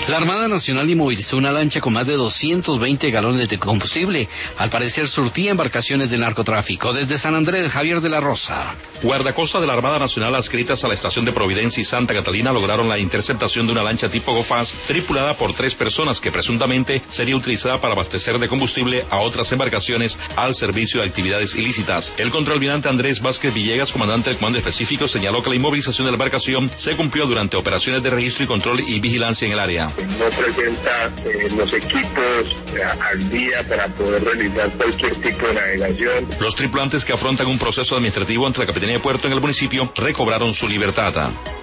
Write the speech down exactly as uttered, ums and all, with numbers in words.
La Armada Nacional inmovilizó una lancha con más de doscientos veinte galones de combustible. Al parecer surtía embarcaciones de narcotráfico. Desde San Andrés, Javier de la Rosa. Guardacostas de la Armada Nacional adscritas a la estación de Providencia y Santa Catalina lograron la interceptación de una lancha tipo Gofaz tripulada por tres personas que presuntamente sería utilizada para abastecer de combustible a otras embarcaciones al servicio de actividades ilícitas. El contraalmirante Andrés Vázquez Villegas, comandante del Comando Específico, señaló que la inmovilización de la embarcación se cumplió durante operaciones de registro y control y vigilancia en el área. No presenta eh, los equipos eh, al día para poder realizar cualquier tipo de navegación. Los tripulantes que afrontan un proceso administrativo ante la Capitanía de Puerto en el municipio recobraron su libertad.